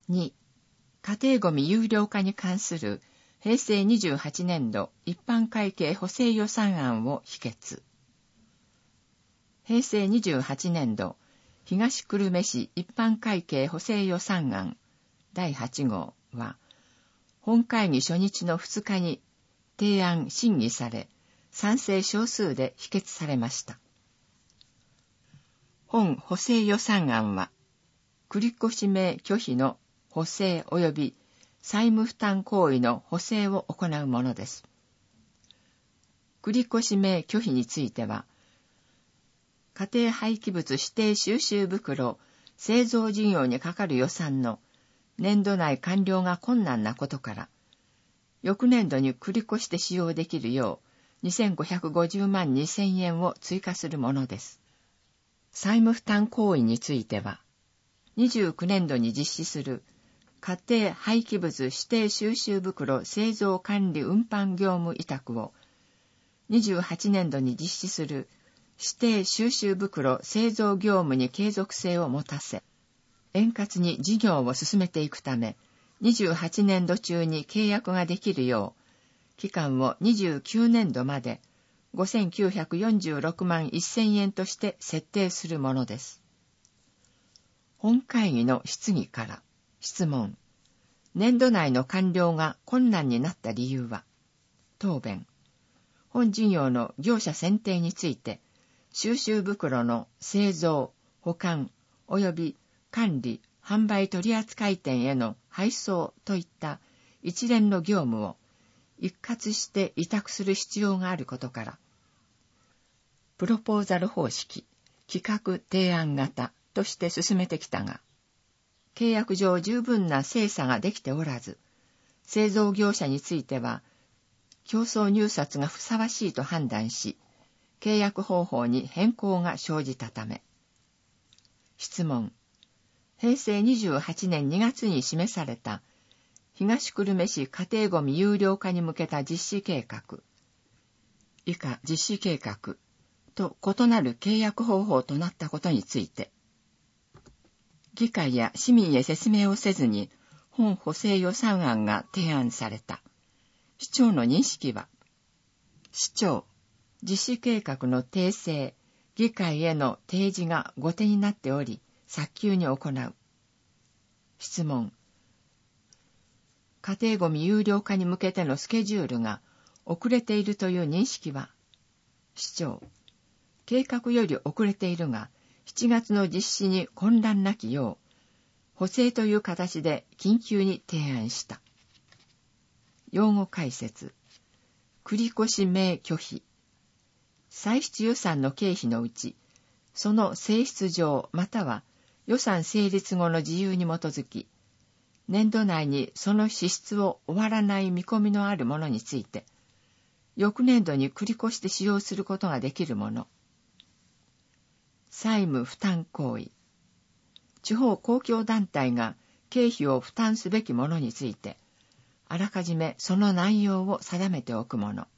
2、家庭ごみ有料化に関する平成28年度一般会計補正予算案を否決。平成28年度東久留米市一般会計補正予算案第8号は、本会議初日の2日に提案審議され、賛成少数で否決されました。本補正予算案は、繰越名拒否の補正及び債務負担行為の補正を行うものです。繰越名拒否については、家庭廃棄物指定収集袋製造事業にかかる予算の年度内完了が困難なことから、翌年度に繰り越して使用できるよう2550万2000円を追加するものです。債務負担行為については、29年度に実施する家庭廃棄物指定収集袋製造管理運搬業務委託を、28年度に実施する指定収集袋製造業務に継続性を持たせ、円滑に事業を進めていくため、28年度中に契約ができるよう、期間を29年度まで5946万1000円として設定するものです。本会議の質疑から質問。年度内の完了が困難になった理由は、答弁。本事業の業者選定について、収集袋の製造、保管、及び管理、販売取扱店への配送といった一連の業務を一括して委託する必要があることから、プロポーザル方式、企画提案型として進めてきたが、契約上十分な精査ができておらず、製造業者については、競争入札がふさわしいと判断し、契約方法に変更が生じたため。質問。平成28年2月に示された東久留米市家庭ごみ有料化に向けた実施計画。以下実施計画と異なる契約方法となったことについて、議会や市民へ説明をせずに本補正予算案が提案された。市長の認識は、市長、実施計画の訂正、議会への提示が後手になっており、早急に行う。質問。家庭ごみ有料化に向けてのスケジュールが遅れているという認識は、市長、計画より遅れているが、7月の実施に混乱なきよう、補正という形で緊急に提案した。用語解説。繰越名拒否。歳出予算の経費のうち、その性質上または予算成立後の自由に基づき、年度内にその支出を終わらない見込みのあるものについて、翌年度に繰り越して使用することができるもの。債務負担行為。地方公共団体が経費を負担すべきものについて、あらかじめその内容を定めておくもの。